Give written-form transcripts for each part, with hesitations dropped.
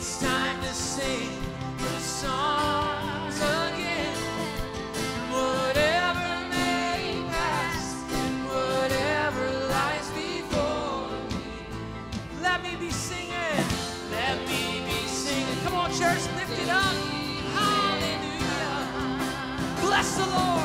It's time to sing the songs again. Whatever may pass and whatever lies before me. Let me be singing. Let me be singing. Come on, church, lift it up. Hallelujah. Bless the Lord.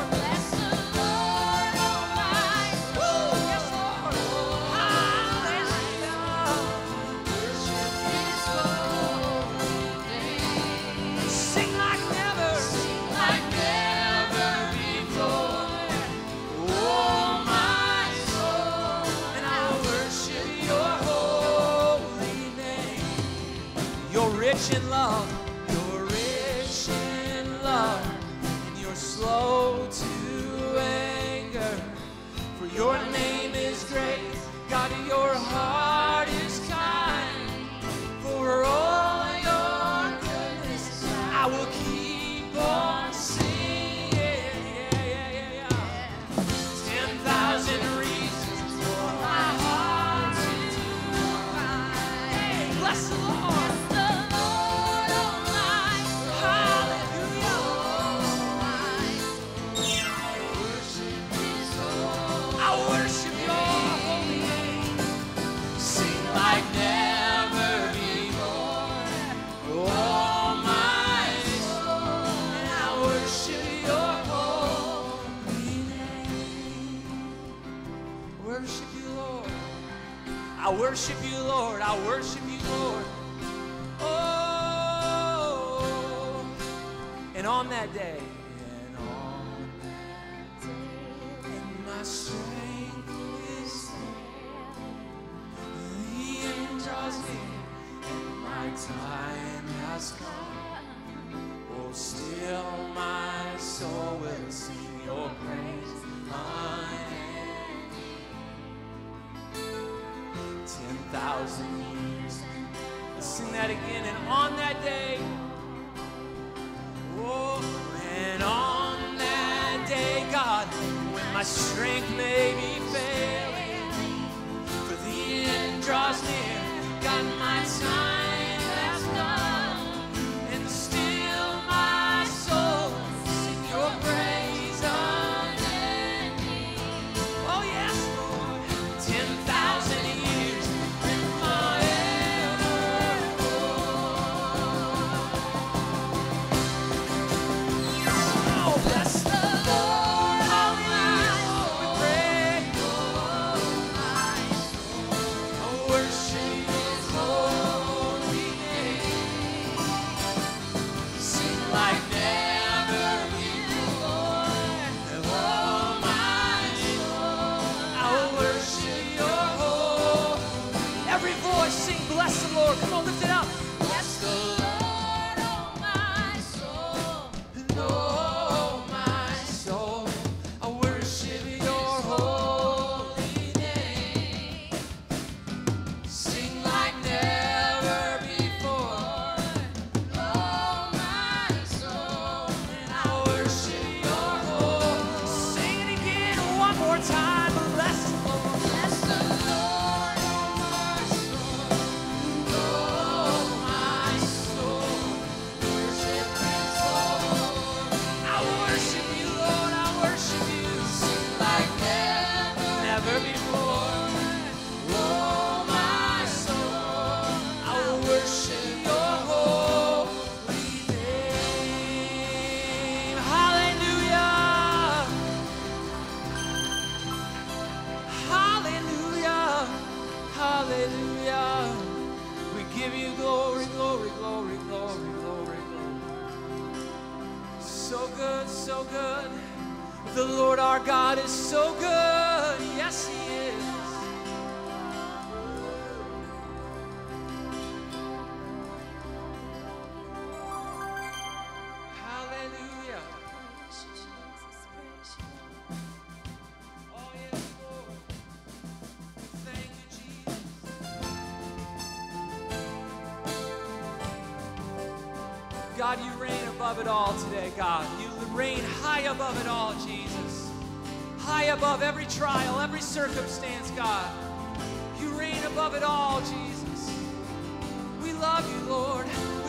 Rich in love, you're rich in love, and you're slow to anger. For your name is great, God, your heart is kind. For all your goodness, I will keep on singing. 10,000 reasons for my heart to cry. Hey, bless the Lord. I worship you, Lord. I worship you, Lord. Oh, and on that day, and my strength is the end draws near, and my time has come. Oh, still my soul will sing your praise. 10,000 years. Let's sing that again. And on that day, oh, and on that day, God, when my strength may be failing, for the end draws near, God, my time has come, and still my soul sing your praise unending. Oh yes, Lord, 10,000 years. Bless the Lord. Come on, lift it up. Bless the Lord, oh my soul. And oh my soul, I worship your holy name. Sing like never before. Oh my soul, and I worship your holy. Sing it again one more time. Bless the Lord. Bless the Lord, oh my soul. Hallelujah. We give you glory, glory, glory, glory, glory, glory. So good, so good. The Lord our God is so good. Yes, He is. Hallelujah. Oh, yes, Lord. Thank you, Jesus. God, you reign above it all today, God. You reign high above it all, Jesus. High above every trial, every circumstance, God. You reign above it all, Jesus. We love you, Lord.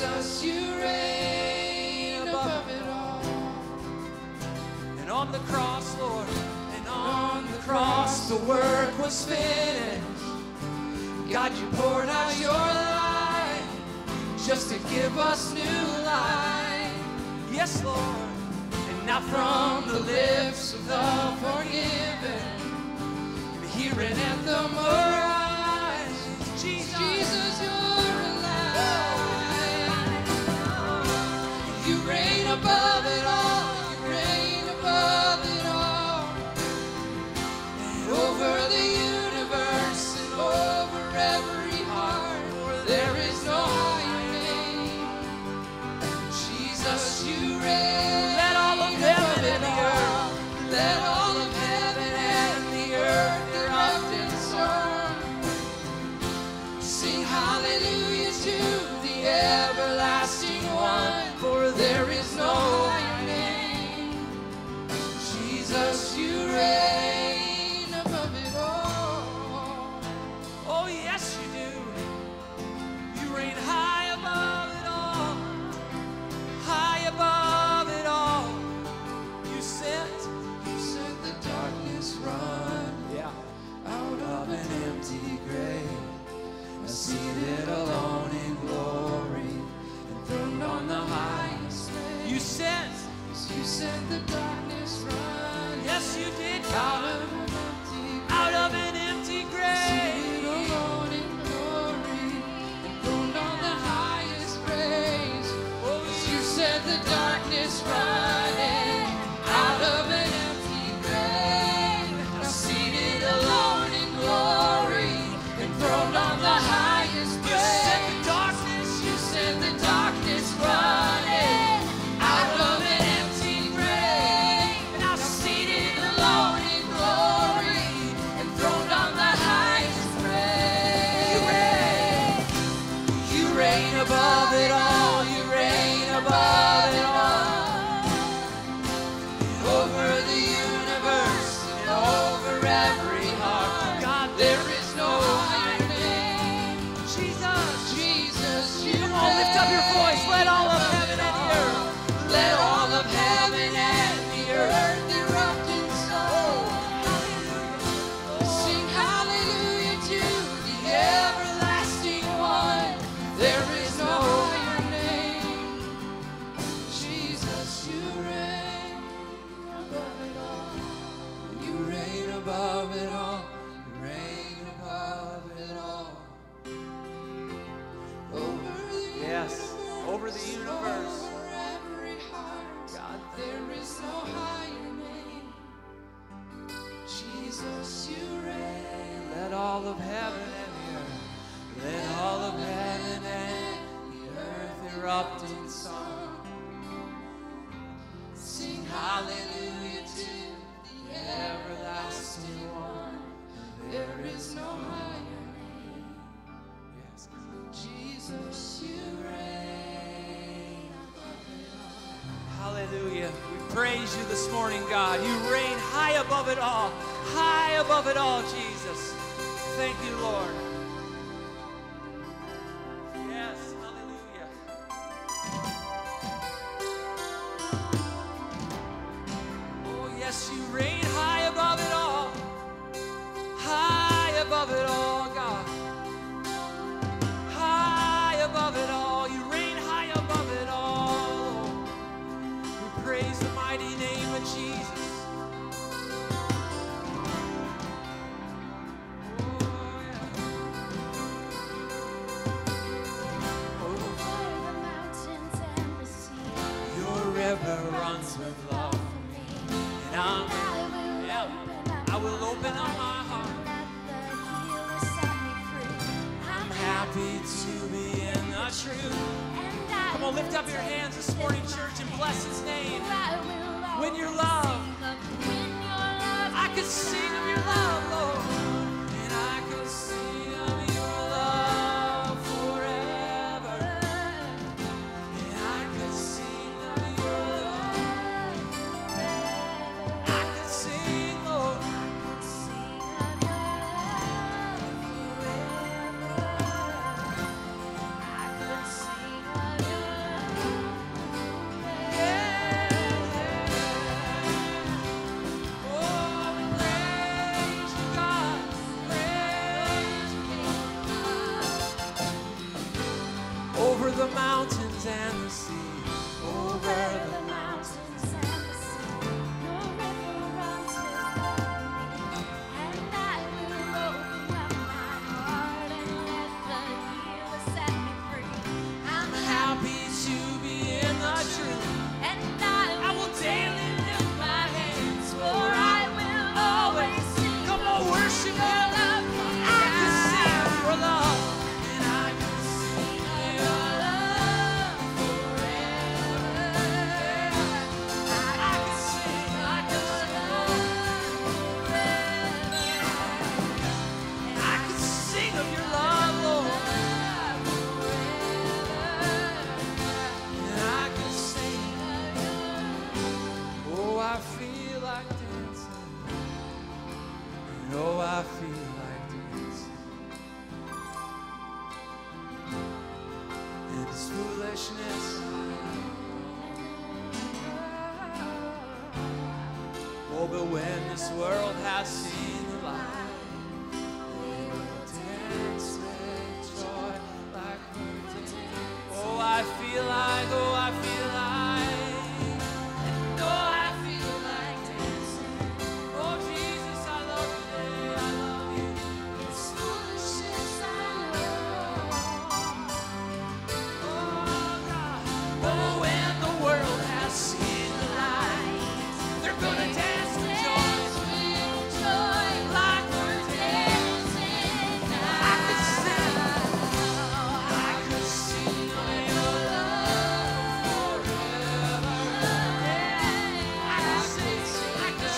Jesus, you reign above it all. And on the cross, Lord, and on the cross the work was finished. God, you poured out your life just to give us new life. Yes, Lord. And now from the lips of the forgiven, hear an anthem arise. Jesus, you're alive. You reign above it all. You reign above it all. And over the universe and over every heart, for there is no higher name. Jesus, you reign. Let all of heaven and the earth, let all of heaven and the earth erupt in song. Sing hallelujah to the everlasting one, for there is no higher name. Jesus, you reign above it all. Oh, yes, you do. You reign high above it all. High above it all. You sent the darkness run out of an empty grave. Seated alone in glory, enthroned on the highest place. You sent the darkness run. Yes, you did, God. Out of an empty grave. Seated alone in glory, enthroned on the highest praise. Oh, you sent the darkness running out of an empty grave. Now seated alone in glory, enthroned on the highest praise. You sent the darkness running out of an empty grave. Now seated alone in glory, enthroned on the highest praise. You reign above it all. You reign above it all. Over the universe and over every heart. God, there is no higher name. Jesus, you come on, lift up your voice. Let all of heaven and the earth, let all of heaven and the earth erupt in song. Sing hallelujah to the everlasting one. There is no higher name. Jesus, you reign above it all. You reign above it all. You reign above it all. Over the universe. Over every heart. God, there is no higher name. Jesus, you reign. Let all of heaven and the earth, let all of heaven and the earth erupt in song. Sing hallelujah to the everlasting one. There is no higher name. Yes, God. Jesus, you reign above it all. Hallelujah. We praise you this morning, God. You reign high above it all. High above it all, Jesus. Thank you, Lord. Yes, hallelujah. Oh, yes, you reign high above it all. High above it all, God. High above it all. You reign high above it all. We praise the mighty name of Jesus. River runs with love, and I will open up my heart. I'm happy to be in the truth. Come on, lift up your hands this morning, church, and bless His name. When your love, I could sing of your love, Lord, and I could sing of your love forever, and I could sing. over the mountains and the sea. Over the mountains and the sea, your river runs before me, and I will open up my heart and let the healer set me free. I'm happy to be in the truth, And I will daily lift my hands, for I will always sing. Come on, worship Him. I can sing your love, and I can sing your love forever. I can sing your love forever. I can sing of your love, Lord, and I can sing. Oh, I feel like dancing. Oh, I feel like dancing. And it's foolishness. Oh, but when this world has seen the light, they will dance with joy like birds. Oh, I feel like, oh, I feel like, and oh, I feel like dancing. Oh, Jesus, I love you today, I love you. It's foolishness, I know. Oh, God. Oh, when the world has seen the light, they're gonna dance with joy. Like we're dancing now. I could sing of your love forever. I could sing, I could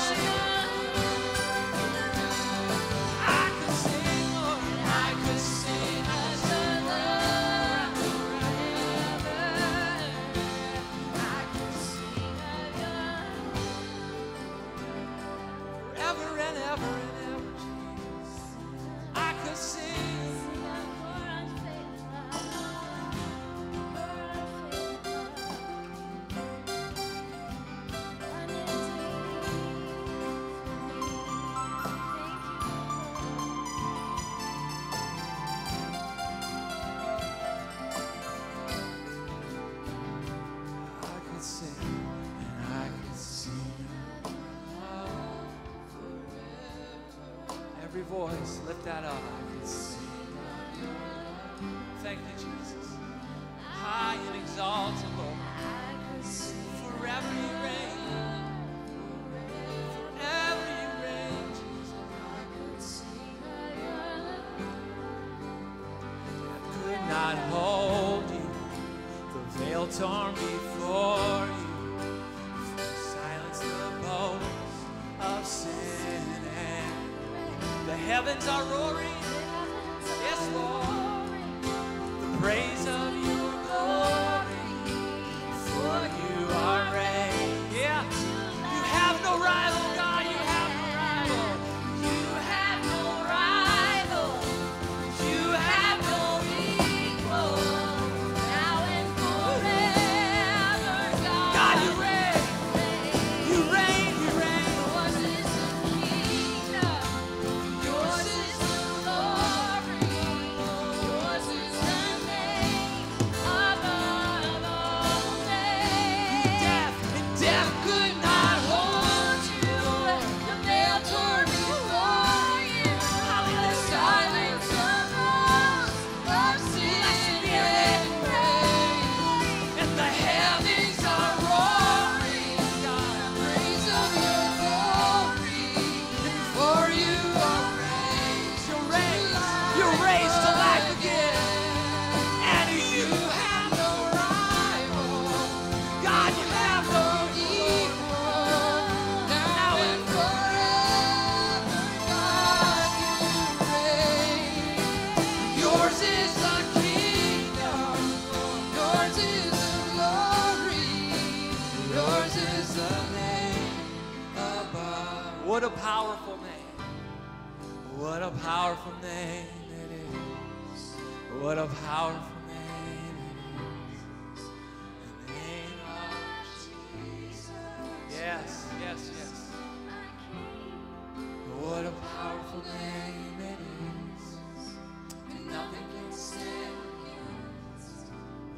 sing, Lord, I could sing of your love forever. I could sing of your forever and ever and ever, Jesus. I could sing. I could sing, and I could sing every voice, lift that up. I could sing. Thank you, Jesus. High and exalted, Lord. Forever you reign. Forever you reign, Jesus. I could not hold you. The veil torn before you. Silence the boast of sin and the heavens are roaring. Yes, Lord. The praise of your glory. For you are reigning. Yeah. You have no rival, God. You have no rival. You have no rival. You have no equal. Now and forever, God, you reign. You reign. You reign. Yours is the kingdom. Yours is the glory. Yours is the name above all names. Death and death could not hold you. The veil tore before you. The silence arose of sin and praise. And the heavens are roaring. Praise of your glory. For you are raised. You're raised to life again. And you have No rival. God, you have no Equal. Now and forever, God, you reign. Yours is the kingdom. Yours is the glory. Yours is the name above. What a powerful name. What a powerful name it is. What a powerful name it is. The name of Jesus. Yes, yes, yes. What a powerful name it is. And nothing can stand against.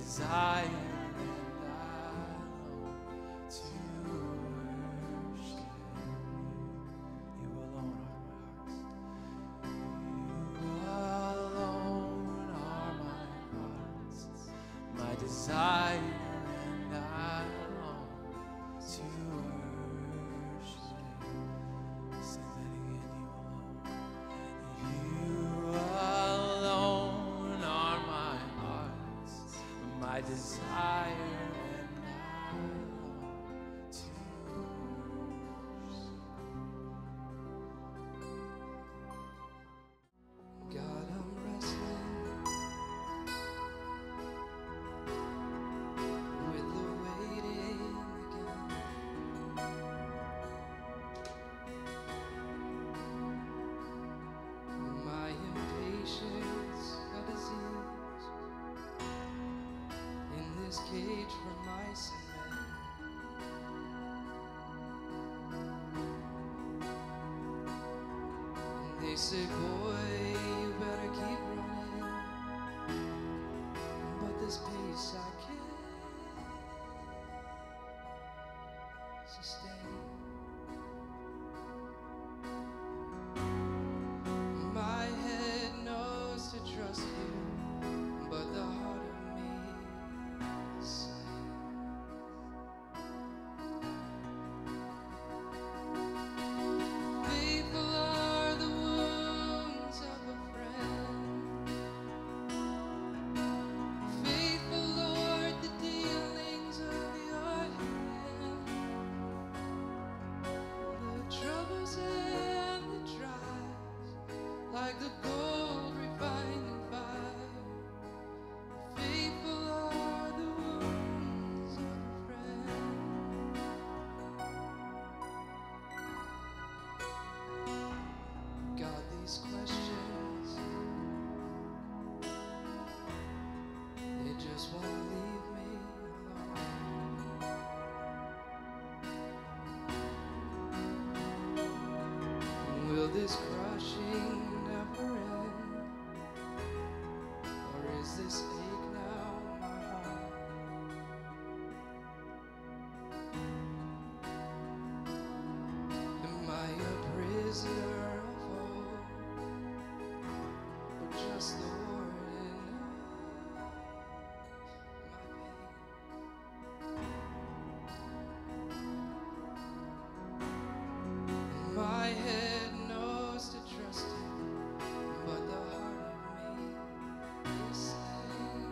desire, and I long to worship you. You alone are my heart. You alone are my heart, my desire, and I long to worship. Say that again. You alone are my heart, my desire, and I long to worship. God, I'm wrestling with the waiting again. My impatience, a disease in this cage for mice and men. They say, boy, you better keep running, but this pace I can't sustain. My head knows to trust you, but the heart of me is slain. Faithful are the wounds of a friend. Faithful, Lord, the dealings of your hand. The troubles and the trials, like the gold refined in fire. Faithful are the wounds of a friend. God, these questions, they just won't leave me alone. Will this crushing never end? Or is this ache now my home? Am I a prisoner of hope, or just the warden of my pain? My head knows to trust you, but the heart of me is slain.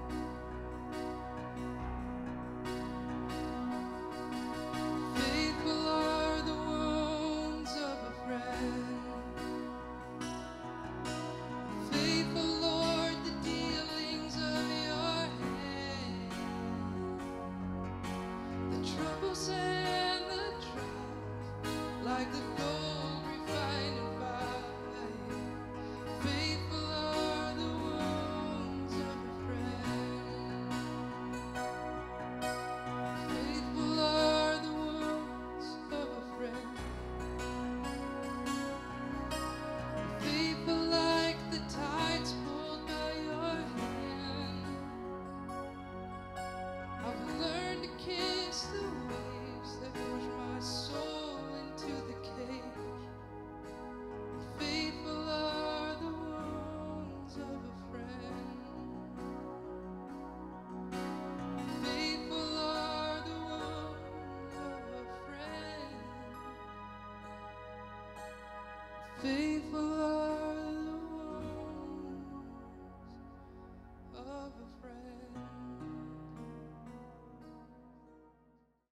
Faithful are the wounds of a friend. Faithful, Lord, the dealings of your hand. The troubles and the trials, like the gold refined in fire. Faithful are the wounds of a friend. Faithful are the wounds of a friend. Faithful like the tides pulled by your hand. I've learned to kiss the waves that push my soul into the cage. Faithful are the wounds of a friend. Faithful are the wounds of a friend. Faithful are